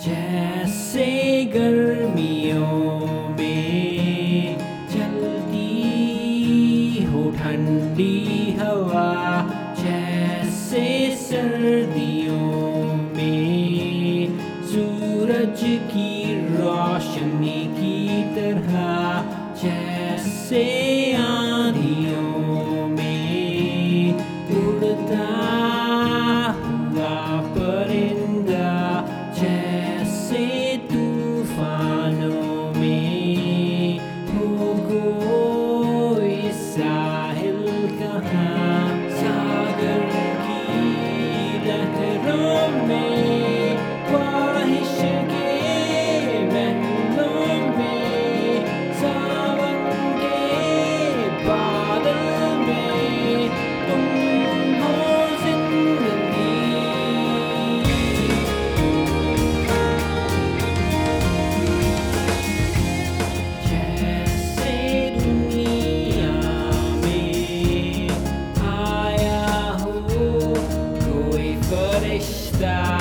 जैसे गर्मियों में चलती हो ठंडी हवा, जैसे सर्दियों में सूरज की रोशनी की तरह, जैसे आंधियों में उड़ता हुआ परिंदा, जैसे तूफानों में हो कोई साहिल कहाँ, सागर की लहरों में, ख्वाहिश के महलों में, सावन के बादल में तुम हो जिंदगी। जैसे दुनिया में आया हो कोई फरिश्ता,